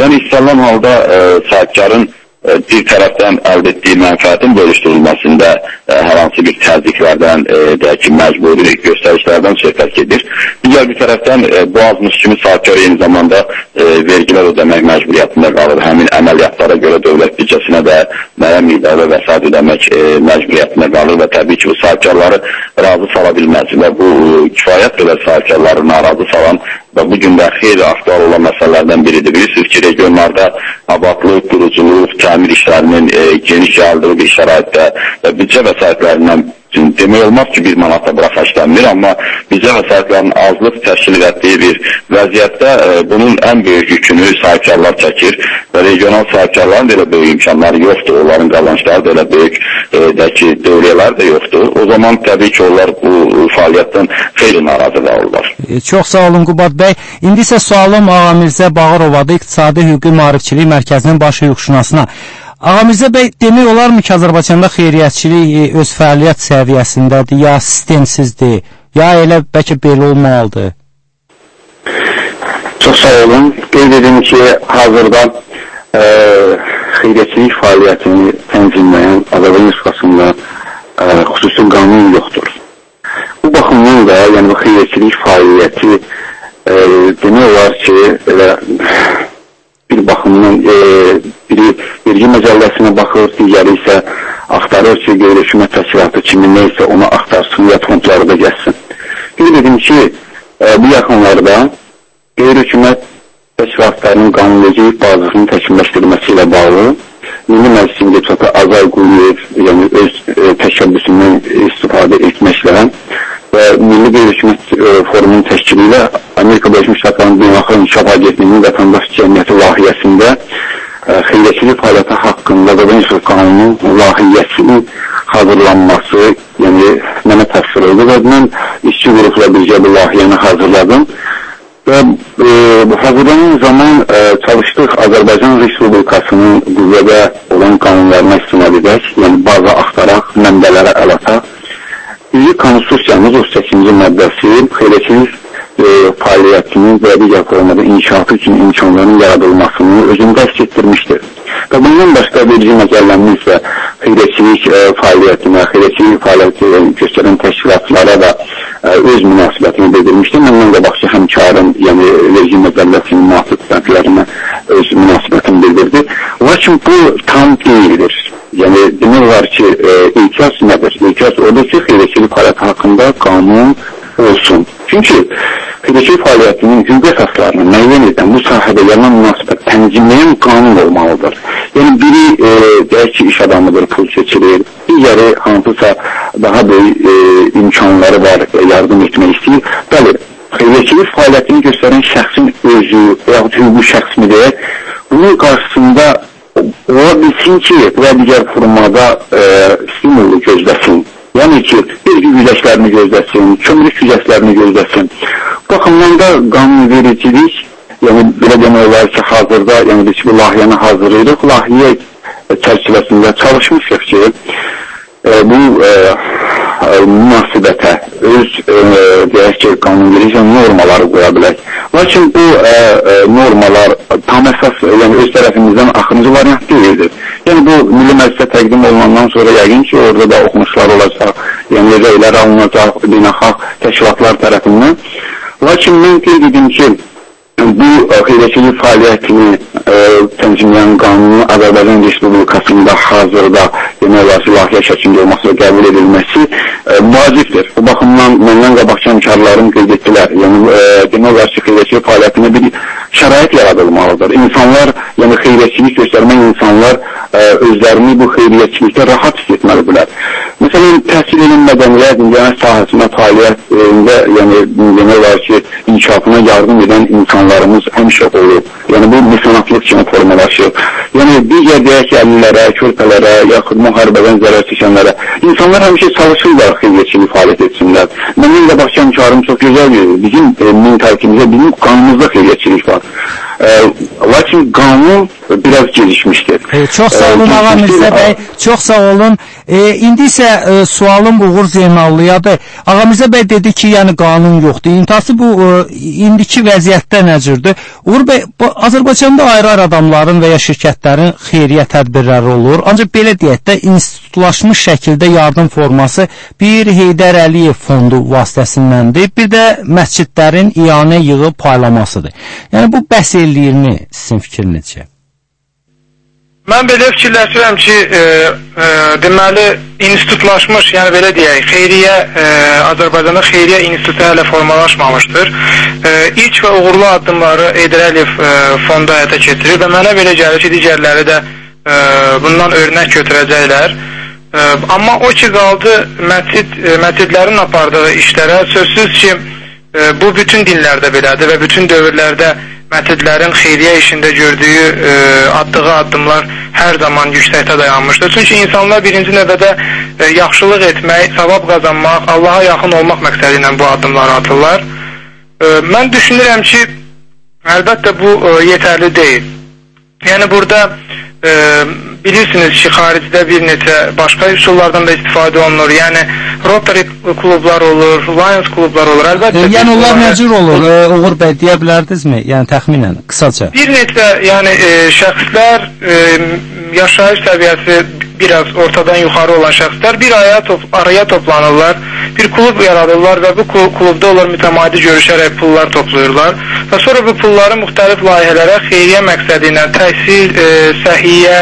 Yəni istənilən halda sahibkarın bir tərəfdən əldə etdiyi mənfəətin bölüşdürülməsində hər hansı bir təzyiqlərdən, deyək ki, məcburi göstərişlərdən söhbət gedir. Digər bir tərəfdən bu azmış kimi sahibkar eyni zamanda vergilər ödəmək məcburiyyətində qalır. Həmin əməliyyatlara görə dövlət büdcəsinə də müəyyən miqdarda vəsait ödəmək məcburiyyətində qalır və təbii ki, bu sahibkarları razı sala bilməz və bu kifayət qədər sahibkarları narazı salan və bu gün də xeyli aktual olan məsələlərdən biridir. Bilirsiniz ki, regionlarda abadlıq, quruculuq, təmir işlərinin geniş yayıldığı bir şəraitdə və büdcə vəsaitlərindən demək olmaz ki, bir manatla bıraqa işlənmir, amma büdcə vəsaitlərinin azlıq təşkil etdiyi bir vəziyyətdə bunun ən böyük yükünü sahibkarlar çəkir və regional sahibkarların da elə böyük imkanları yoxdur, onların qazancları da elə böyük dövriyyələr də yoxdur. O zaman təbii ki, onlar bu fəaliyyətdən xeyli narazı qalırlar. Çox sağ olun Qubad bəy. İndi isə sualım Ağa Mirzə Bağırovadır, İqtisadi Hüquqi Maarifçilik Mərkəzinin baş hüquqşünasına. Ağa Mirzə bəy, demək olarmı ki, Azərbaycanda xeyriyyətçilik öz fəaliyyət səviyyəsindədir, ya sistemsizdir, ya elə bəlkə belə olmalıdır? Çox sağ olun. Qeyd edim ki, hazırda xeyriyyətçilik fəaliyyətini tənzimləyən Azərbaycan Respublikasında xüsusi qanun yoxdur. Bu baxımdan da, yəni bu xeyriyyətçilik fəaliyyəti demək olar ki, bir baxımdan biri vergi məcəlləsinə baxır, digəri isə axtarır ki, qeyri-hökumət təşkilatı kimi neysə onu axtarsın, ya fondları da gəlsin. Qeyd edim ki, bu yaxınlarda qeyri-hökumət təşkilatlarının qanunvericilik bazasının təkmilləşdirilməsi ilə bağlı Milli Məclisin deputatı Azay Quliyev, yəni öz təşəbbüsündən istifadə etməklə və Milli Qeyri-hökumət Forumunun təşkili ilə Amerika Birləşmiş Ştatlarının Beynəlxalq İnkişaf Agentliyinin vətəndaş cəmiyyəti layihəsində xeyriyyətçilik fəaliyyəti haqqında Azərbaycan qanunun layihəsinin hazırlanması, yəni mənə təsvir oldu və mən işçi qrupla birgə bu layihəni hazırladım və hazırlanan zaman çalışdıq Azərbaycan Respublikasının qüvvədə olan qanunlarına istinad edək, yəni baza axtaraq, mənbələrə əl ataq. Bizi Konstitusiyamız 38-ci maddəsi xeyriyyətçilik fəaliyyətinin və digər formada inkişafı üçün imkanların yaradılmasını özündə əks etdirmişdir. Və bundan başqa vergi məcəllənin isə xeyriyyətçilik fəaliyyətinə, xeyriyyətçilik fəaliyyəti göstərən təşkilatlara da öz münasibətini bildirmişdir. Məndən qabaqçı həmkarım, yəni vergi məcəlləsinin müasib bəndlərinə öz münasibətini bildirdi. Lakin bu tam deyildir. Yəni demək olar ki, etiraz nədir? Etiraz odur ki, xeyriyyətçilik fəaliyyəti haqqında qanun olsun. Çünki xeyriyyətçilik fəaliyyətinin hüquq əsaslarını müəyyən edən bu sahədə yaranan münasibət tənzimləyən qanun olmalıdır. Yəni biri deyək ki, iş adamıdır, pul keçirir, digəri hansısa daha böyük imkanları var, yardım etmək istəyir. Bəli, xeyriyyətçilik fəaliyyətini göstərən şəxsin özü və yaxud hüquqi şəxs mi deyək, bunun qarşısında ola bilsin ki, və digər formada stimulu gözləsin. Yəni ki, vergi güzəşlərini gözləsin, kömürlük güzəşlərini gözləsin. Baxımdan da qanunvericilik, yəni belə demək olar ki, hazırda, yəni biz bu layihəni hazırlayırıq, layihə çərçivəsində çalışmışıq ki, bu münasibətə öz, deyək ki, qanunverici normaları qoya bilək. Lakin bu normalar tam əsas, yəni öz tərəfimizdən axırıncı variant deyildir. Yəni bu Milli Məclisə təqdim olunandan sonra yəqin ki, orada da oxunuşlar olacaq, yəni rəylər alınacaq beynəlxalq təşkilatlar tərəfindən. Lakin mən qeyd edim ki, bu xeyriyyətçilik fəaliyyətini tənzimləyən qanunun Azərbaycan Respublikasında hazırda demək olar ki, layihə şəklində olması və qəbul edilməsi vacibdir. Bu baxımdan məndən qabaqçı həmkarlarım qeyd etdilər. Yəni demək olar ki, xeyriyyətçilik fəaliyyətinə bir şərait yaradılmalıdır. İnsanlar, yəni xeyriyyətçilik göstərmən insanlar özlərini bu xeyriyyətçilikdə rahat hiss etməlidirlər. Məsələn, təhsil elm mədəniyyət, incəsənət sahəsində fəaliyyətində, yəni demək olar ki, inkişafına yardım edən insanlarımız həmişə olub. Yəni bu mesenatlıq kimi formalaşır. Yəni digər deyək ki, əlillərə, körpələrə, yaxud müharibədən zərər çəkənlərə insanlar həmişə çalışırlar xeyriyyətçilik fəaliyyət etsinlər. Mənim də başqa həmkarım çox gözəl verir. Bizim mentalitimizdə, bizim qanımızda xeyriyyətçilik var. Lakin qanun biraz gelişmişdir. Çox sağ olun Ağa Mirzə bəy, çox sağ olun. İndi isə sualım Uğur Zeynallıyadır. Ağa Mirzə bəy dedi ki, yəni qanun yoxdur. İntihası bu indiki vəziyyətdə necədir? Uğur bəy, Azərbaycanda ayrı-ayrı adamların və ya şirkətlərin xeyriyyə tədbirləri olur. Ancaq belə deyək də, institutlaşmış şəkildə yardım forması bir Heydər Əliyev fondu vasitəsindəndir, bir də məscidlərin iyanə yığıb paylamasıdır. Yəni bu bəs eləyirmi sizin fikrinizcə? Mən belə fikirləşirəm ki, deməli, institutlaşmış, yəni belə deyək, xeyriyyə, Azərbaycanda xeyriyyə institutu hələ formalaşmamışdır. İlk və uğurlu addımları Heydər Əliyev fondu həyata keçirir və mənə belə gəlir ki, digərləri də bundan örnək götürəcəklər. Amma o ki qaldı, məscidlərin apardığı işlərə sözsüz ki, bu bütün dinlərdə belədir və bütün dövrlərdə məscidlərin xeyriyyə işində gördüyü atdığı addımlar hər zaman yüksəkdə dayanmışdır. Çünki insanlar birinci növbədə yaxşılıq etmək, savab qazanmaq, Allaha yaxın olmaq məqsədi ilə bu addımları atırlar. Mən düşünürəm ki, əlbəttə bu yetərli deyil. Yəni burada bilirsiniz ki, xaricdə bir neçə başqa üsullardan da istifadə olunur. Yəni Rotary klublar olur, Lions klublar olur. Əlbəttə. Yəni onlar nə cür olur? Uğur bəy deyə bilərdinizmi? Yəni təxminən, qısaca. Bir neçə, yəni şəxslər, yaşayış səviyyəsi biraz ortadan yuxarı olan şəxslər bir araya toplanırlar, bir klub yaradırlar və bu klubda onlar mütəmadi görüşərək pullar toplayırlar və sonra bu pulları müxtəlif layihələrə xeyriyyə məqsədi ilə təhsil, səhiyyə,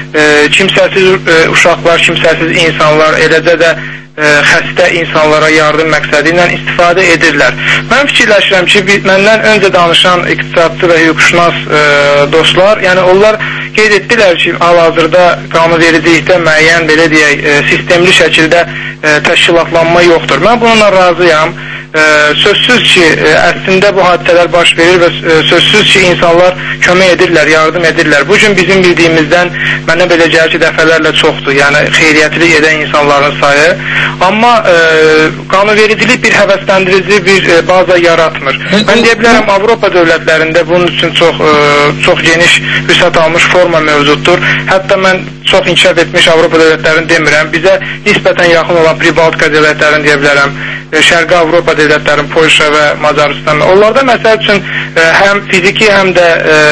kimsəsiz uşaqlar, kimsəsiz insanlar, eləcə də xəstə insanlara yardım məqsədi ilə istifadə edirlər. Mən fikirləşirəm ki, məndən öncə danışan iqtisadçı və hüquqşünas dostlar, yəni onlar qeyd etdilər ki, hal-hazırda qanunvericilikdə müəyyən, belə deyək, sistemli şəkildə təşkilatlanma yoxdur. Mən bununla razıyam. Sözsüz ki, əslində bu hadisələr baş verir və sözsüz ki, insanlar kömək edirlər, yardım edirlər. Bu gün bizim bildiyimizdən mənə belə gəlir ki, dəfələrlə çoxdur, yəni xeyriyyətlik edən insanların sayı. Amma qanunvericilik bir həvəsləndirici bir baza yaratmır. Mən deyə bilərəm, Avropa dövlətlərində bunun üçün çox geniş vüsət almış forma mövcuddur. Hətta mən çox inkişaf etmiş Avropa dövlətlərini demirəm. Bizə nisbətən yaxın olan Pribaltika dövlətlərini deyə bilərəm. Şərqi Avropa dövlətlərin, Polşa və Macaristan. Onlarda məsəl üçün həm fiziki, həm də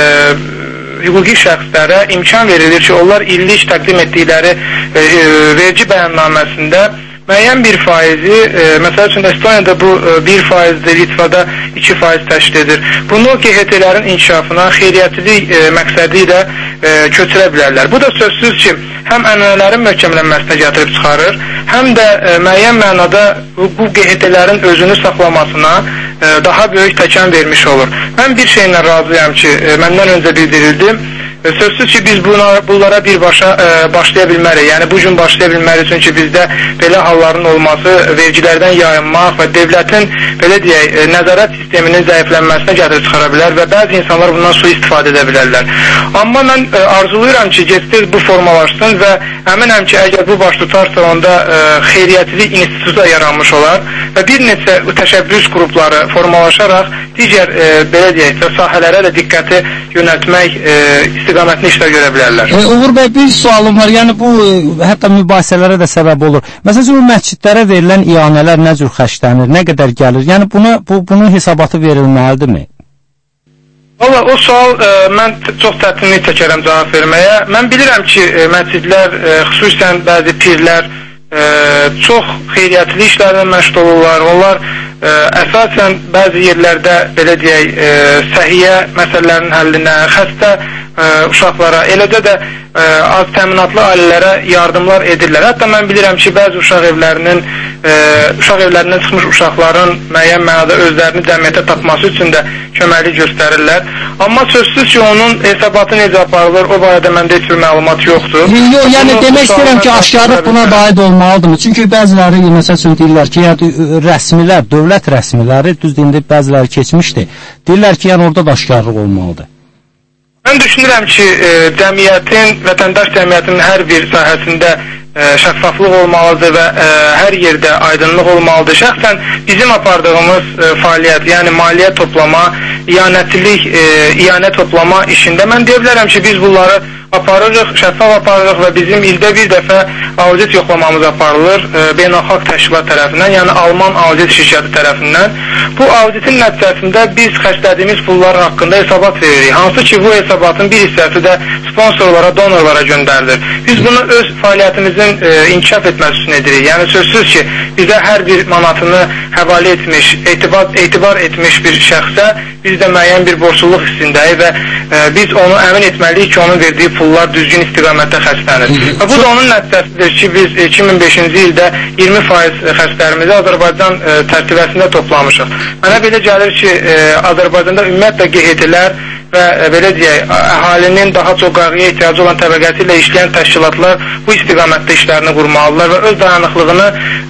hüquqi şəxslərə imkan verilir ki, onlar illik təqdim etdikləri vergi bəyannaməsində müəyyən bir faizi, məsəl üçün Estoniyada bu 1%-dir, Litvada 2% təşkil edir. Bunu QHT-lərin inkişafına xeyriyyətçilik məqsədi ilə köçürə bilərlər. Bu da sözsüz ki, həm ənənələrin möhkəmlənməsinə gətirib çıxarır, həm də müəyyən mənada bu QHT-lərin özünü saxlamasına daha böyük təkan vermiş olur. Mən bir şeylə razıyam ki, məndən öncə bildirildi. Sözsüz ki, biz bunlara birbaşa başlaya bilmərik. Yəni, bu gün başlaya bilmərik, çünki bizdə belə halların olması vergilərdən yayınmaq və dövlətin, belə deyək, nəzarət sisteminin zəiflənməsinə gətirib çıxara bilər və bəzi insanlar bundan sui-istifadə edə bilərlər. Amma mən arzuluyuram ki, gec-tez bu formalaşsın və əminəm ki, əgər bu baş tutarsa, onda xeyriyyətçilik institutu da yaranmış olar və bir neçə təşəbbüs qrupları formalaşaraq digər, belə deyək, sahələrə də diqqəti yönəltmək istiqamətli işlər görə bilərlər. Uğur bəy, bir sualım var. Yəni bu hətta mübahisələrə də səbəb olur. Məsələn, bu məscidlərə verilən iyanələr nə cür xərclənir, nə qədər gəlir? Yəni bunun hesabatı verilməlidirmi? Valla o sual mən çox çətinlik çəkərəm cavab verməyə. Mən bilirəm ki, məscidlər, xüsusən bəzi pirlər çox xeyriyyətli işlərlə məşğul olurlar. Onlar əsasən bəzi yerlərdə, belə deyək, səhiyyə məsələlərinin həllinə, xəstə uşaqlara, eləcə də az təminatlı ailələrə yardımlar edirlər. Hətta mən bilirəm ki, bəzi uşaq evlərindən çıxmış uşaqların müəyyən mənada özlərini cəmiyyətə tapması üçün də köməklik göstərirlər. Amma sözsüz ki, onun hesabatı necə aparılır, o barədə məndə heç bir məlumat yoxdur. Yox, yəni demək istəyirəm ki, aşkarlıq buna daid olmalıdırmı? Çünki bəziləri, məsəl üçün deyirlər ki, rəsmilər, dövlət rəsmiləri, düz deyində bəziləri keçmişdi, deyirlər ki, yəni orada da aşkarlıq olmalıdır. Mən düşünürəm ki, vətəndaş cəmiyyətinin hər bir sahəsində şəffaflıq olmalıdır və hər yerdə aydınlıq olmalıdır. Şəxsən bizim apardığımız fəaliyyət, yəni maliyyə toplama, iyanə toplama işində mən deyə bilərəm ki, biz bunları aparırıq, şəffaf aparırıq və bizim ildə bir dəfə audit yoxlamamız aparılır beynəlxalq təşkilat tərəfindən, yəni Alman audit şirkəti tərəfindən. Bu auditin nəticəsində biz xərclədiyimiz pullar haqqında hesabat veririk. Hansı ki, bu hesabatın bir hissəsi də sponsorlara, donorlara göndərilir. Biz bunu öz fəaliyyətimizin inkişaf etməsi üçün edirik. Yəni sözsüz ki, bizə hər bir manatını həvalə etmiş, etibar etmiş bir şəxsə biz də müəyyən bir borcluluq hissindəyik və biz onu əmin etməliyik ki, onun verdiyi pullar düzgün istiqamətdə xərclənir. Bu da onun nəticəsidir ki, biz 2005-ci ildə 20% xərclərimizi Azərbaycan tərkibəsində toplamışıq. Mənə belə gəlir ki, Azərbaycanda ümumiyyətlə QHT-lər və belə deyək, əhalinin daha çox qayğıya ehtiyacı olan təbəqəsi ilə işləyən təşkilatlar bu istiqamətdə işlərini qurmalıdırlar və öz dayanıqlığını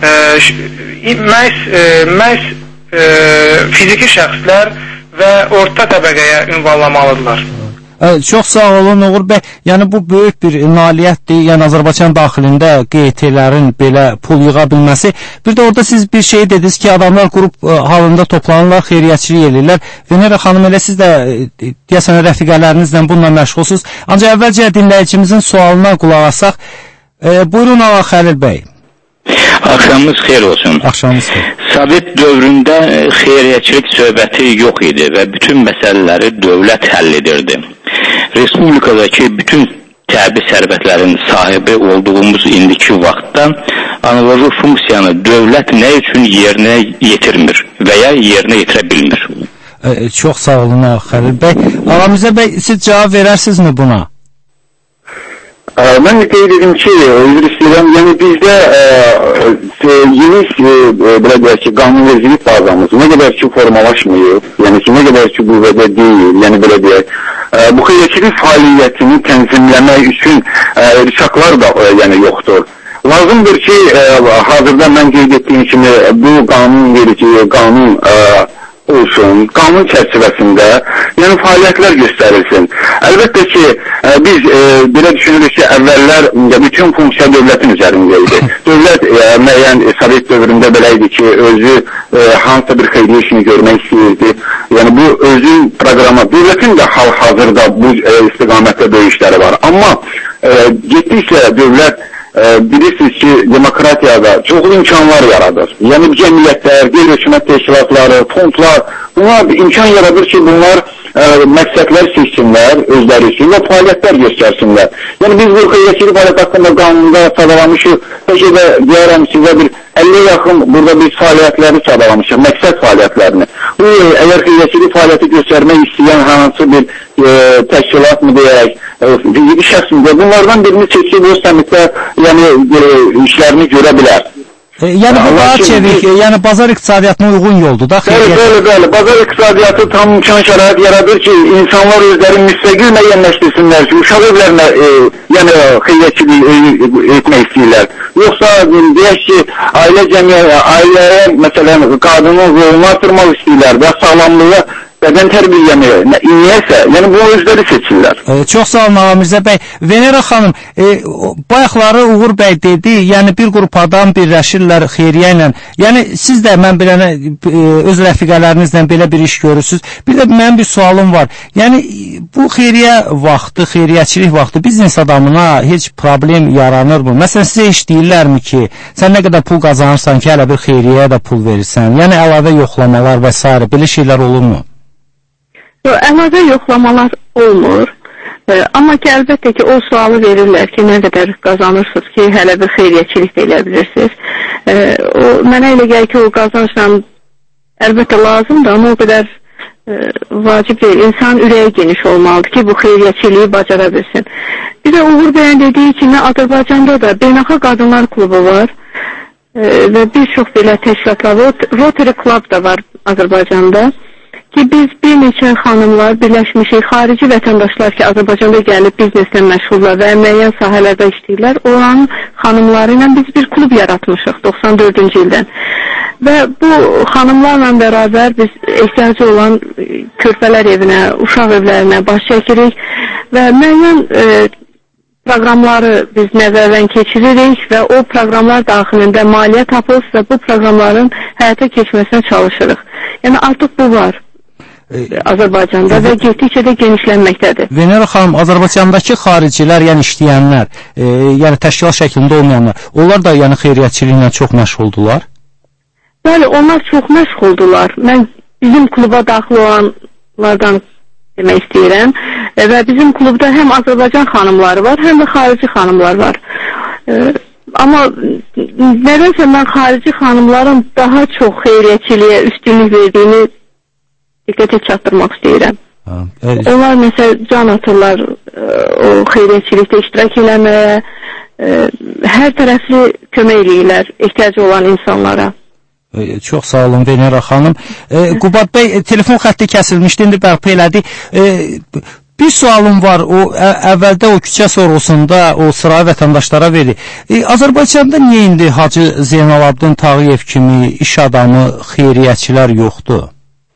məhz fiziki şəxslər və orta təbəqəyə ünvanlamalıdırlar. Çox sağ olun Uğur bəy. Yəni bu böyük bir nailiyyətdir. Yəni Azərbaycan daxilində QHT-lərin belə pul yığa bilməsi. Bir də orada siz bir şey dediniz ki, adamlar qrup halında toplanırlar, xeyriyyətçilik edirlər. Venera xanım, elə siz də deyəsən rəfiqələrinizlə bununla məşğulsuz. Ancaq əvvəlcə dinləyicimizin sualına qulaq asaq. Buyurun Ağa Xəlil bəy. Axşamınız xeyir olsun. Axşamınız xeyir. Sovet dövründə xeyriyyətçilik söhbəti yox idi və bütün məsələləri dövlət həll edirdi. Respublikadakı bütün təbii sərvətlərin sahibi olduğumuz indiki vaxtda analoji funksiyanı dövlət nə üçün yerinə yetirmir və ya yerinə yetirə bilmir? Çox sağ olun Xəlil bəy. Ağamizə bəy, siz cavab verərsinizmi buna? Mən də qeyd edim ki, üzr istəyirəm, yəni bizdə yeni belə deyək ki, qanunvericilik bazamız nə qədər ki formalaşmayıb, yəni ki, nə qədər ki qüvvədə deyil, yəni belə deyək, bu xeyriyyətçilik fəaliyyətini tənzimləmək üçün rişaqlar da yəni yoxdur. Lazımdır ki, hazırda mən qeyd etdiyim kimi bu qanunverici, qanun olsun, qanun çərçivəsində yəni fəaliyyətlər göstərilsin. Əlbəttə ki, biz belə düşünürük ki, əvvəllər bütün funksiya dövlətin üzərində idi. Dövlət müəyyən Sovet dövründə belə idi ki, özü hansısa bir xeyriyyə işini görmək istəyirdi. Yəni bu özün proqramı, dövlətin də hal-hazırda bu istiqamətdə böyük işləri var. Amma getdikcə dövlət bilirsiniz ki, demokratiyada çoxlu imkanlar yaradır. Yəni cəmiyyətlər, qeyri-hökumət təşkilatları, fondlar, bunlar imkan yaradır ki, bunlar məqsədlər seçsinlər özləri üçün və fəaliyyətlər göstərsinlər. Yəni biz bu xeyriyyətçilik fəaliyyət haqqında qanunda sadalamışıq. Peki də deyərəm sizə bir 50 yaxın burada biz fəaliyyətləri sadalamışıq, məqsəd fəaliyyətlərini. Bu, əgər xeyriyyətçilik fəaliyyəti göstərmək istəyən hansı bir təşkilat mı deyək, fiziki şəxs mi deyək, bunlardan birini seçib o səmitdə yəni işlərini görə bilər. Yəni bu daha çevik, yəni bazar iqtisadiyyatına uyğun yoldur da xeyriyyət. Bəli, bazar iqtisadiyyatı tam imkan şərait yaradır ki, insanlar özləri müstəqil müəyyənləşdirsinlər ki, uşaq evlərinə yəni xeyriyyətçilik etmək istəyirlər. Yoxsa deyək ki, ailəyə məsələn qadının rolunu artırmaq istəyirlər və sağlamlığa bədən tərbiyəmi, niyəsə, yəni bunu özləri seçirlər. Çox sağ olun Ağa Mirzə bəy. Venera xanım, bayaqları Uğur bəy dedi, yəni bir qrup adam birləşirlər xeyriyyə ilə. Yəni siz də mən bilənə öz rəfiqələrinizlə belə bir iş görürsünüz. Bir də mənim bir sualım var. Yəni bu xeyriyyə vaxtı, xeyriyyəçilik vaxtı biznes adamına heç problem yaranırmı? Məsələn sizə heç deyirlərmi ki, sən nə qədər pul qazanırsan ki, hələ bir xeyriyyəyə də pul verirsən? Yəni əlavə yoxlamalar və s. belə şeylər olurmu? Əlavə yoxlamalar olmur. Amma ki, əlbəttə ki, o sualı verirlər ki, nə qədər qazanırsınız ki, hələ bir xeyriyyəçilik də elə bilirsiniz. Mənə elə gəlir ki, o qazançla əlbəttə lazımdır, amma o qədər vacib deyil. İnsan ürəyi geniş olmalıdır ki, bu xeyriyyəçiliyi bacara bilsin. Bir də Uğur bəyin dediyi kimi, Azərbaycanda da Beynəlxalq Qadınlar Klubu var və bir çox belə təşkilatlar var. Rotary Club da var Azərbaycanda. Ki biz bir neçə xanımlar birləşmişik, xarici vətəndaşlar ki, Azərbaycanda gəlib bizneslə məşğullar və müəyyən sahələrdə işləyirlər, oranın xanımları ilə biz bir klub yaratmışıq 94-cü ildən. Və bu xanımlarla bərabər biz ehtiyacı olan körpələr evinə, uşaq evlərinə baş çəkirik və müəyyən proqramları biz nəzərdən keçiririk və o proqramlar daxilində maliyyə tapılır və bu proqramların həyata keçməsinə çalışırıq. Yəni artıq bu var. Azərbaycanda və getdikcə də genişlənməkdədir. Venera xanım, Azərbaycandakı xaricilər, yəni işləyənlər, yəni təşkilat şəklində olmayanlar, onlar da yəni xeyriyyətçiliklə çox məşğuldular? Bəli, onlar çox məşğuldular. Mən bizim kluba daxil olanlardan demək istəyirəm və bizim klubda həm Azərbaycan xanımları var, həm də xarici xanımlar var. Amma nədənsə mən xarici xanımların daha çox xeyriyyətçiliyə üstünlük verdiyini diqqətə çatdırmaq istəyirəm. Onlar məsəl can atırlar o xeyriyyətçilikdə iştirak eləməyə, hər tərəfli kömək eləyirlər ehtiyacı olan insanlara. Çox sağ olun Venera xanım. Qubad bəy, telefon xətti kəsilmişdi, indi bərpa elədi. Bir sualım var, o əvvəldə o küçə sorğusunda o sırayı vətəndaşlara verir. Azərbaycanda niyə indi Hacı Zeynalabdin Tağıyev kimi iş adamı, xeyriyyətçilər yoxdur?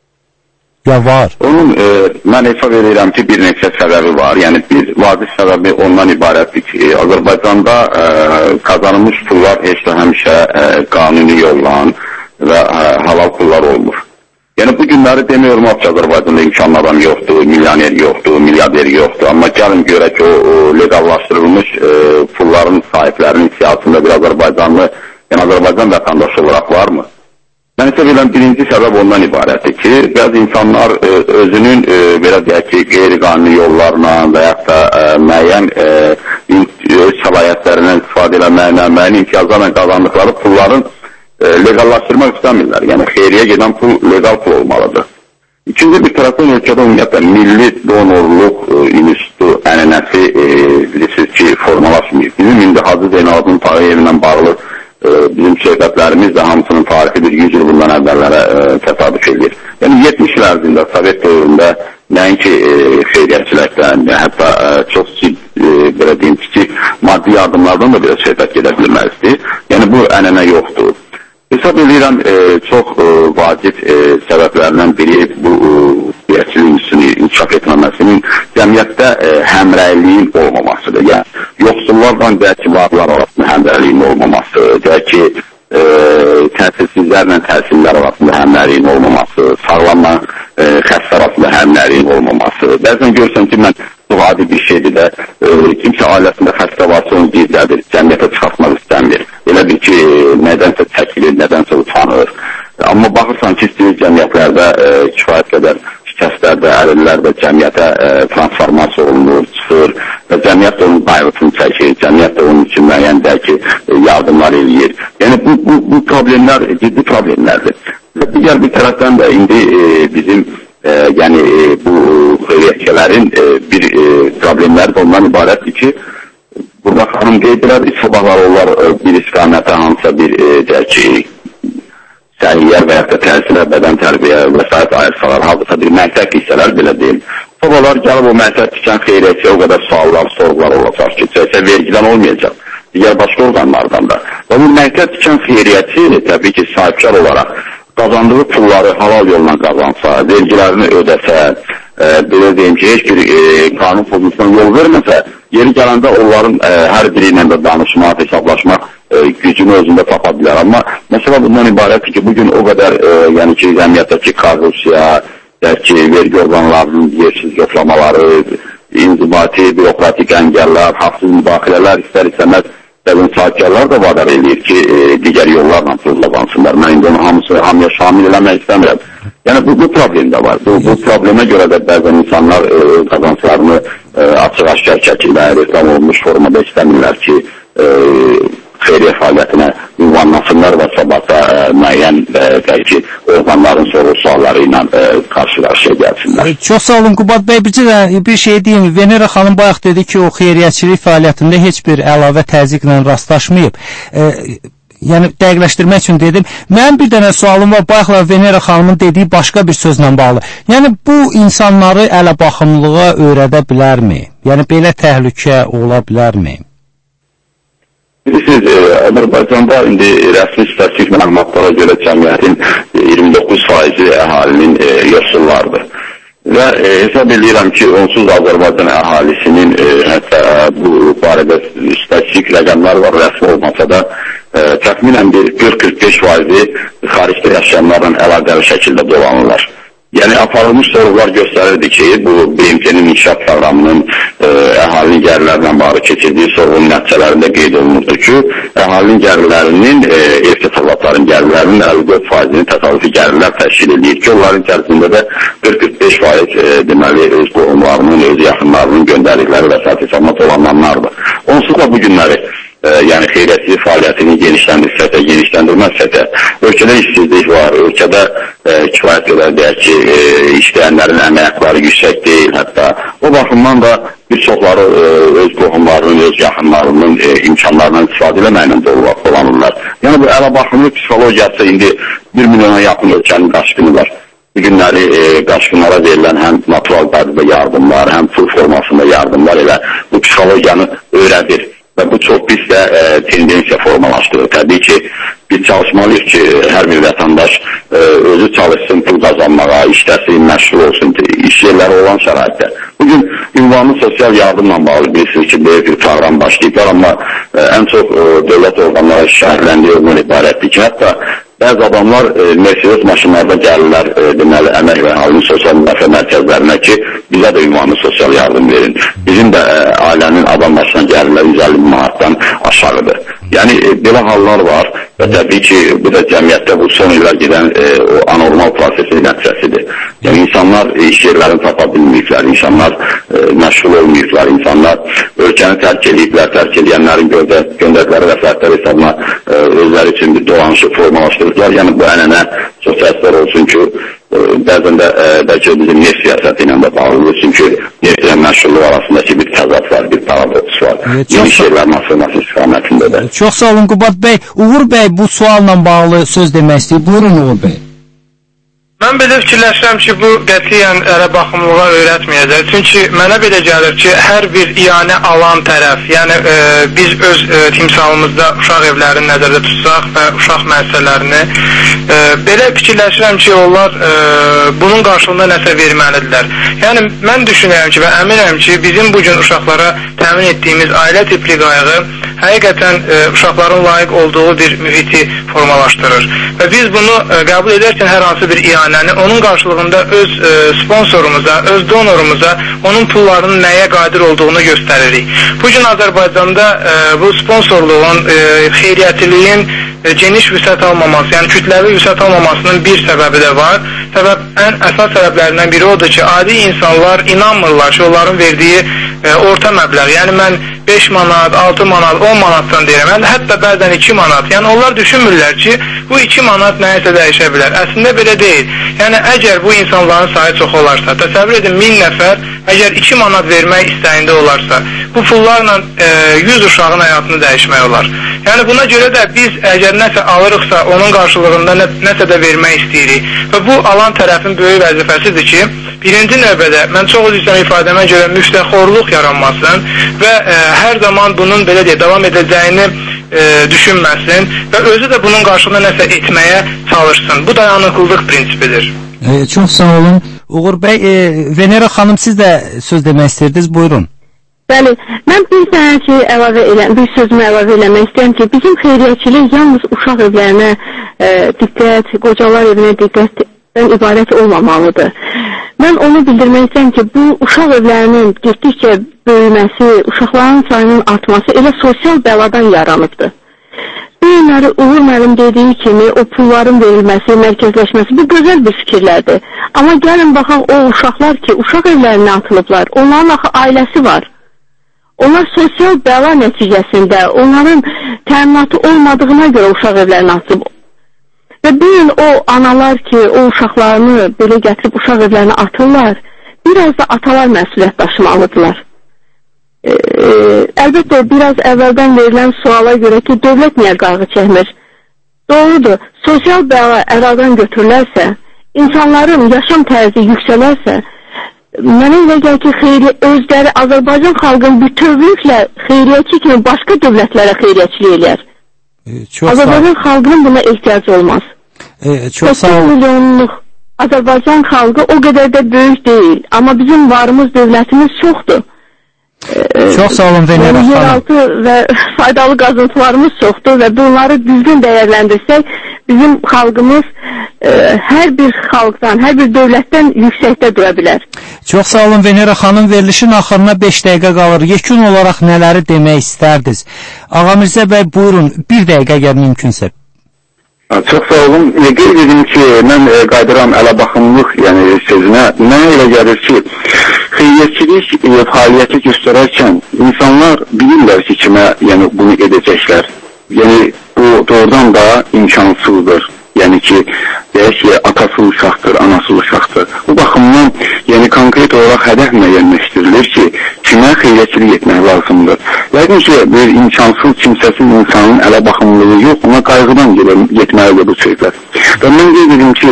Ya var? Onun mən hesab edirəm ki, bir neçə səbəbi var. Yəni bir vacib səbəbi ondan ibarətdir ki, Azərbaycanda qazanılmış pullar heç də həmişə qanuni yolla və halal pullar olmur. Yəni bu günləri demiyorum ki, Azərbaycanda imkanlı adam yoxdur, milyoner yoxdur, milyarder yoxdur. Amma gəlin görək ki, o legallaşdırılmış pulların sahiblərinin siyasında bir Azərbaycanlı, yəni Azərbaycan vətəndaşı olaraq varmı? Mən isə bilən birinci səbəb ondan ibarətdir ki, bəzi insanlar özünün belə deyək ki, qeyri-qanuni yollarla və yaxud da müəyyən öz səlahiyyətlərindən istifadə eləməklə, müəyyən imtiyazlarla qazandıqları pulların legallaşdırmaq istəmirlər. Yəni xeyriyyə gedən pul legal pul olmalıdır. İkinci bir tərəfdən ölkədə ümumiyyətlə milli donorluq institutu ənənəsi bilirsiniz ki, formalaşmıyıb. Bizim indi Hacı Zeynalabdin Tağıyevlə bağlı bizim söhbətlərimiz də hamısının tarixi bir 100 il bundan əvvəllərə təsadüf edir. Yəni 70'lərdə Sovet dövründə nəinki xeyriyyətçilikdən, hətta çox belə deyim ki, maddi yardımlardan da biraz söhbət gedə bilməzdir. Yəni bu ənənə yoxdur. Hesab edirəm çox vacib səbəblərdən biri bu xeyriyyətçiliyin inkişaf etməməsinin cəmiyyətdə həmrəyliyin olmamasıdır. Yəni yoxsullarla belki varlar arasında həmrəyliyin olmaması, belki təsirsizlərlə təsirlər arasında həmrəyliyin olmaması, sağlamla xəstə arasında həmrəyliyin olmaması. Bəzən görürsən ki, mən bu adi bir şeydir də kimsə ailəsində xəstə varsa onu gizlədir, cəmiyyətə çıxartmaq istəmir. Elə bir ki, nədənsə çəkilir, nədənsə utanır. Amma baxırsan ki, istəyir cəmiyyətlərdə kifayət qədər şikəstlərdə, əlillərdə cəmiyyətə transformasiya olunur, çıxır və cəmiyyət onun qayğısını çəkir, cəmiyyət də onun üçün müəyyən ki, yardımlar eləyir. Yəni bu problemlər ciddi problemlərdir. Və digər bir tərəfdən də indi bizim yəni bu xeyriyyətçilərin bir problemləri də ondan ibarətdir ki, burada xanım qeyd elədi, sabahlar onlar bir istiqamətə hansısa bir deyək ki, səhiyyə və yaxud da təhsilə, bədən tərbiyə və s. ayırsalar, halısa bir məqsəd hissələr belə deyil. Sabahlar gəlib o məqsəd tikən xeyriyyətçiyə o qədər suallar, sorğular olacaq ki, vergidən olmayacaq, digər başqa orqanlardan da. Və bu məqsəd tikən xeyriyyətçi təbii ki, sahibkar olaraq qazandığı pulları halal yolla qazansa, vergilərini ödəsə, belə deyim ki, heç bir qanun pozuntusuna yol verməsə, yeri gələndə onların hər biri ilə də danışmaq, hesablaşmaq gücünü özündə tapa bilər. Amma məsələ bundan ibarətdir ki, bugün o qədər yəni ki, cəmiyyətdəki korrupsiya, belki vergi orqanlarının yersiz yoxlamaları, inzibati, bürokratik əngəllər, haqsız müdaxilələr istər-istəməz bəzən sahibkarlar da vadar eləyir ki, digər yollarla pul qazansınlar. Mən indi onu hamıya şamil eləmək istəmirəm. Yəni bu problem də var. Bu problemə görə də bəzən insanlar qazanclarını açıq-aşkar şəkildə reklam olmuş formada istəmirlər ki, xeyriyyə fəaliyyətinə ünvanlasınlar və sabahda müəyyən bəlkə orqanların soru sualları ilə qarşı-qarşıya gəlsinlər. Çox sağ olun Qubad bəy, bir şey deyim. Venera xanım bayaq dedi ki, o xeyriyyətçilik fəaliyyətində heç bir əlavə təzyiqlə rastlaşmayıb. Yəni dəqiqləşdirmək üçün dedim. Mənim bir dənə sualım var, bayaqla Venera xanımın dediyi başqa bir sözlə bağlı. Yəni bu insanları ələ baxımlığa öyrədə bilərmi? Yəni belə təhlükə ola bilərmi? Bilirsiniz, Azərbaycanda indi rəsmi statistik məlumatlara görə cəmiyyətin 29% əhalinin yoxsullardır. Və hesab edirəm ki, onsuz Azərbaycan əhalisinin hətta bu barədə statistik rəqəmlər var, rəsmi olmasa da təxminən bir 40-45% xaricdə yaşayanlarla əlaqəli şəkildə dolanırlar. Yəni aparılmış sorğular göstərirdi ki, bu BMT-nin inkişaf proqramının əhalinin gəlirlərindən bağlı keçirdiyi sorğunun nəticələrində qeyd olunurdu ki, əhalinin gəlirlərinin, ev təsərrüfatların gəlirlərinin 54%-ni təsadüfi gəlirlər təşkil edir ki, onların içərisində də 40-45% deməli öz qohumlarının, öz yaxınlarının göndərdikləri vəsait hesabat olanlardır. Onsuz da bu günləri yəni xeyriyyətçilik fəaliyyətini genişləndirməzsə, ölkədə işsizlik var, ölkədə kifayət qədər deyək ki, işləyənlərin əmək haqqları yüksək deyil, hətta o baxımdan da bir çoxları öz qohumlarının, öz yaxınlarının imkanlarından istifadə eləməklə dolanırlar. Yəni bu əlabaxımlıq psixologiyası indi 1 milyona yaxın ölkənin qaçqını var. Bu günləri qaçqınlara verilən həm natural qaydada yardımlar, həm pul formasında yardımlar elə bu psixologiyanı öyrədir. Və bu çox pis də tendensiya formalaşdırır. Təbii ki, biz çalışmalıyıq ki, hər bir vətəndaş özü çalışsın, pul qazanmağa, işləsin, məşğul olsun, iş yerləri olan şəraitdə. Bugün ünvanlı sosial yardımla bağlı bilirsiniz ki, böyük bir proqram başlayıblar, amma ən çox dövlət orqanları şəhərləndiyi ondan ibarətdir ki, hətta bəzi adamlar Mercedes maşınlarda gəlirlər, deməli, əmək və əhalinin sosial müdafiə mərkəzlərinə ki, bizə də ünvanlı sosial yardım verin. Bizim də ailənin adam başına gəlirlər 150 manatdan aşağıdır. Yəni, belə hallar var və təbii ki, bu da cəmiyyətdə bu son illər gedən o anormal prosesin nəticəsidir. Yəni, insanlar iş yerlərini tapa bilməyiblər, insanlar məşğul olmayıblar, insanlar ölkəni tərk ediblər, tərk edənlərin göndərdikləri vəsaitlər hesabına özləri üçün bir dolanışı formalaşdırırlar. Yəni, bu ənənə çox təəssüflər olsun ki, bəzən də bəlkə bizim neft siyasəti ilə də bağlıdır, çünki neft ilə məşğulluq arasındakı bir təzad var, bir paradoks var. Yeni şeylərin açılması istiqamətində də. Çox sağ olun Qubad bəy. Uğur bəy bu sualla bağlı söz demək istəyir. Buyurun Uğur bəy. Mən belə fikirləşirəm ki, bu qətiyyən ərəbaxımlığa öyrətməyəcək. Çünki mənə belə gəlir ki, hər bir iyanə alan tərəf, yəni biz öz timsalımızda uşaq evlərini nəzərdə tutsaq və uşaq müəssisələrini, belə fikirləşirəm ki, onlar bunun qarşılığında nəsə verməlidirlər. Yəni, mən düşünürəm ki və əminəm ki, bizim bugün uşaqlara təmin etdiyimiz ailə tipli qayğı həqiqətən uşaqların layiq olduğu bir mühiti formalaşdırır. Və biz bunu qəbul edərkən hər hansı bir iyanəni onun qarşılığında öz sponsorumuza, öz donorumuza onun pullarının nəyə qadir olduğunu göstəririk. Bugün Azərbaycanda bu sponsorluğun, xeyriyyətiliyin geniş vüsət almaması, yəni kütləvi vüsət almamasının bir səbəbi də var. Ən əsas səbəblərindən biri odur ki, adi insanlar inanmırlar ki, onların verdiyi orta məbləğ, yəni mən 5 manat, 6 manat, 10 manatdan deyirəm, hətta bəzən 2 manat. Yəni onlar düşünmürlər ki, bu 2 manat nəyəsə dəyişə bilər. Əslində belə deyil. Yəni əgər bu insanların sayı çox olarsa, təsəvvür edin 1000 nəfər əgər 2 manat vermək istəyində olarsa, bu pullarla 100 uşağın həyatını dəyişmək olar. Yəni buna görə də biz əgər nəsə alırıqsa, onun qarşılığında nəsə də vermək istəyirik. Və bu alan tərəfin böyük vəzifəsidir ki, birinci növbədə mən çox üzrə ifadəmə görə müftəxorluq yaranmasın və hər zaman bunun belə deyə davam edəcəyini düşünməsin və özü də bunun qarşılığında nəsə etməyə çalışsın. Bu dayanıqlılıq prinsipidir. Çox sağ olun. Uğur bəy, Venera xanım siz də söz demək istəyirdiniz, buyurun. Bəli, mən bir sözümü əlavə eləmək istəyirəm ki, bizim xeyriyyətçilik yalnız uşaq evlərinə diqqət, qocalar evinə diqqətdən ibarət olmamalıdır. Mən onu bildirmək istəyirəm ki, bu uşaq evlərinin getdikcə böyüməsi, uşaqların sayının artması elə sosial bəladan yaranıbdır. Bu günləri Uğur müəllim dediyi kimi o pulların verilməsi, mərkəzləşməsi bu gözəl bir fikirlərdir. Amma gəlin baxaq o uşaqlar ki, uşaq evlərinə atılıblar, onların axı ailəsi var. Onlar sosial bəla nəticəsində onların təminatı olmadığına görə uşaq evlərinə atılıb. Və bir gün o analar ki, o uşaqlarını belə gətirib uşaq evlərinə atırlar, biraz da atalar məsuliyyət daşımalıdırlar. Əlbəttə, biraz əvvəldən verilən suala görə ki, dövlət niyə qarğı çəkmir? Doğrudur, sosial bəla əradan götürülərsə, insanların yaşam tərzi yüksələrsə, mənə elə gəlir ki, özləri Azərbaycan xalqın bütövlüklə xeyriyyətçi kimi başqa dövlətlərə xeyriyyətçilik eləyər. Azərbaycan xalqının buna ehtiyacı olmaz. Çox sağ olun. 9 milyonluq Azərbaycan xalqı o qədər də böyük deyil, amma bizim varımız, dövlətimiz çoxdur. Çox sağ olun Venera xanım. Yeraltı və faydalı qazıntılarımız çoxdur və bunları düzgün dəyərləndirsək, bizim xalqımız hər bir xalqdan, hər bir dövlətdən yüksəkdə dura bilər. Çox sağ olun Venera xanım, verilişin axırına 5 dəqiqə qalır. Yekun olaraq nələri demək istərdiniz? Ağamirzə bəy, buyurun, 1 dəqiqə əgər mümkünsə. Çox sağ olun. Qeyd edim ki, mən qaydıram əlabaxımlıq sözünə. Mənə elə gəlir ki, xeyriyyətçilik fəaliyyəti göstərərkən insanlar bilirlər ki, kimə bunu edəcəklər. Bu doğrudan da imkansızdır. Deyək ki, atası uşaqdır, anası uşaqdır. Bu baxımdan konkret olaraq hədəf müəyyənləşdirilir ki, kimə xeyriyyətçilik etmək lazımdır. Yəqin ki, bir imkansız, kimsəsiz insanın ələ baxımlılığı yox, ona qayğıdan getməlidir bu sözlər. Və mən qeyd edim ki,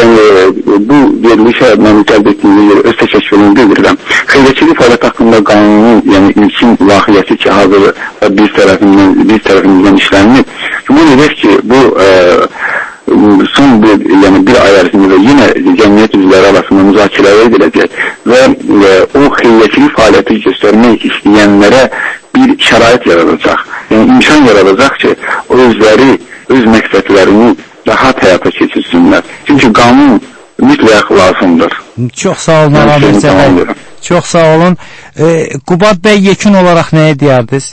bu verilişə mən cəlb etdiyim öz təşəkkürümü bildirirəm. Xeyriyyətçilik fəaliyyəti haqqında qanunun ilkin lahiyyəti ki, hazır biz tərəfimizdən işlənir. Güman edək ki, bu son bir ay ərzində yenə cəmiyyət üzvləri arasında müzakirələr ediləcək və o xeyriyyətçilik fəaliyyəti göstərmək istəyənlərə bir şərait yaradacaq. İmkan yaradacaq ki, o özləri, öz məqsədlərini rahat həyata keçirsinlər. Çünki qanun mütləq lazımdır. Çox sağ olun Ağamirzə bəy. Çox sağ olun. Qubad bəy, yekun olaraq nəyə deyərdiniz?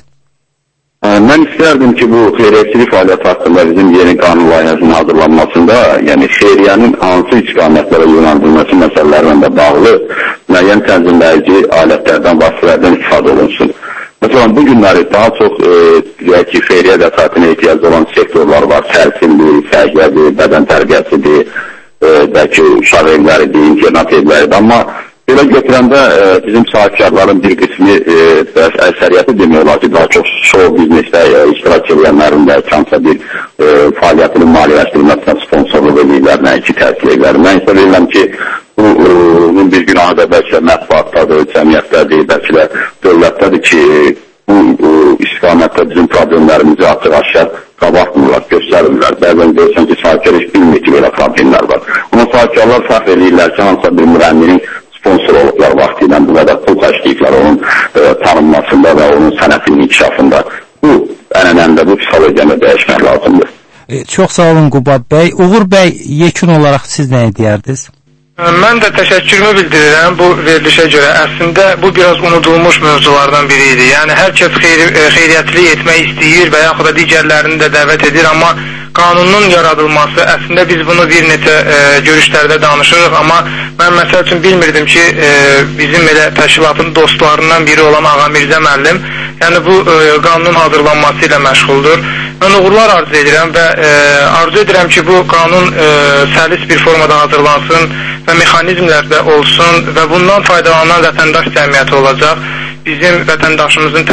Mən istərdim ki, bu xeyriyyətçilik fəaliyyəti haqqında bizim yeni qanun layihəsinin hazırlanmasında, xeyriyyənin hansı istiqamətlərə yönəldilməsi məsələlərlə də bağlı müəyyən tənzimləyici alətlərdən, vasitələrdən istifadə olunsun. Məsələn, bu günləri daha çox xeyriyyə vəsaitine ehtiyac olan sektorlar var. Təhsildir, səhiyyə, bədən tərbiyəsidir, bəlkə uşaq evləridir, internat evləridir. Amma belə götürəndə bizim sahibkarların bir qismi əksəriyyəti demək olar ki, daha çox show biznesdə iştirak edənlərin də kansa bir fəaliyyətinin maliyyələşdirilməsinə sponsorluq edirlər, nəinki təhsil evləri. Mən isə verirəm ki, bunun bir günahı da bəlkə mətbuatdadır, cəmiyyətdədir, bəlkə də dövlətdədir ki, bu istiqamətdə bizim problemlərimizi açıq-aşkar qabartmırlar, göstərirlər. Bəzən görürsən ki, sahibkar heç bilmir ki, belə problemlər var. Amma sahibkarlar səhv edirlər ki, hansısa bir müəmminin sponsor olublar vaxtı ilə bu qədər pul xərcləyiblər onun tanınmasında və onun sənətinin inkişafında. Bu ənənəndə bu psixologiyada dəyişmək lazımdır. Çox sağ olun Qubad bəy. Uğur bəy, yekun olaraq siz nəyə deyərdiniz? Mən də təşəkkürümü bildirirəm bu verilişə görə. Əslində bu biraz unudulmuş mövzulardan biri idi. Yəni hər kəs xeyriyyətçilik etmək istəyir və yaxud da digərlərini də dəvət edir, amma qanunun yaradılması, əslində biz bunu bir neçə görüşlərdə danışırıq, amma mən məsəl üçün bilmirdim ki, bizim elə təşkilatın dostlarından biri olan Ağamirzə müəllim, yəni bu qanunun hazırlanması ilə məşğuldur. Mən uğurlar arzu edirəm və arzu edirəm ki, bu qanun səlis bir formada hazırlansın və mexanizmlər də olsun və bundan faydalanan vətəndaş cəmiyyəti olacaq. Bizim vətəndaş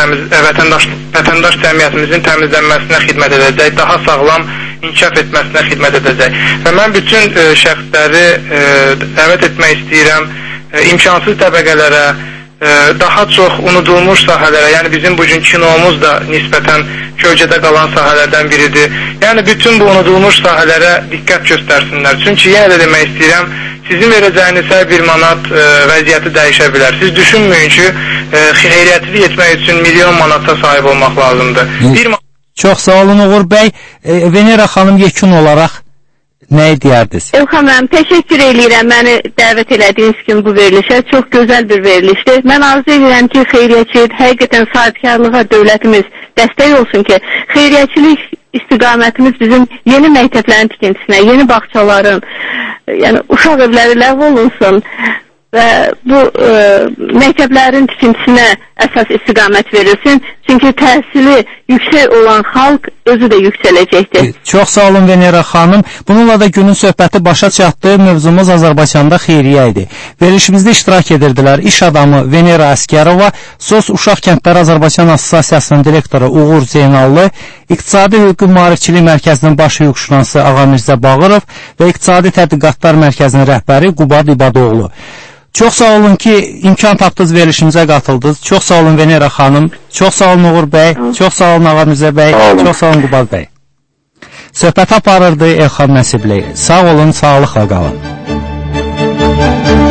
cəmiyyətimizin təmizlənməsinə xidmət edəcək, daha sağlam inkişaf etməsinə xidmət edəcək. Və mən bütün şəxsləri dəvət etmək istəyirəm, imkansız təbəqələrə, daha çox unudulmuş sahələrə, yəni bizim bugün kinomuz da nisbətən kölgədə qalan sahələrdən biridir. Yəni bütün bu unudulmuş sahələrə diqqət göstərsinlər. Çünki yenə də demək istəyirəm, sizin verəcəyiniz hər bir manat vəziyyəti dəyişə bilər. Siz düşünməyin ki, xeyriyyətçilik etmək üçün milyon manata sahib olmaq lazımdır. Çox sağ olun Uğur bəy. Venera xanım, yekun olaraq nəyi deyərdiniz? Elxan mənim, təşəkkür edirəm məni dəvət elədiyiniz kimi bu verilişə. Çox gözəl bir verilişdir. Mən arzu edirəm ki, xeyriyyətçilik, həqiqətən sahibkarlığa dövlətimiz dəstək olsun ki, xeyriyyətçilik istiqamətimiz bizim yeni məktəblərin tikintisinə, yeni bağçaların, yəni uşaq evləri ləğv olunsun və bu məktəblərin tikintisinə əsas istiqamət verilsin. Çünki təhsili yüksək olan xalq özü də yüksələcəkdir. Çox sağ olun Venera xanım. Bununla da günün söhbəti başa çatdı. Mövzumuz Azərbaycanda xeyriyyə idi. Verilişimizdə iştirak edirdilər iş adamı Venera Əskərova, SOS Uşaq Kəndləri Azərbaycan Assosiasiyasının direktoru Uğur Zeynallı, İqtisadi Hüquqi Maarifçilik Mərkəzinin baş hüquqşünası Ağamirzə Bağırov və İqtisadi Tədqiqatlar Mərkəzinin rəhbəri Qubad İbadoğlu. Çox sağ olun ki, imkan tapdınız, verilişimizə qatıldınız. Çox sağ olun Venera xanım. Çox sağ olun Uğur bəy. Çox sağ olun Ağamirzə bəy. Çox sağ olun Qubad bəy. Söhbət aparırdı Elxan Nəsibli. Sağ olun, sağlıqla qalın.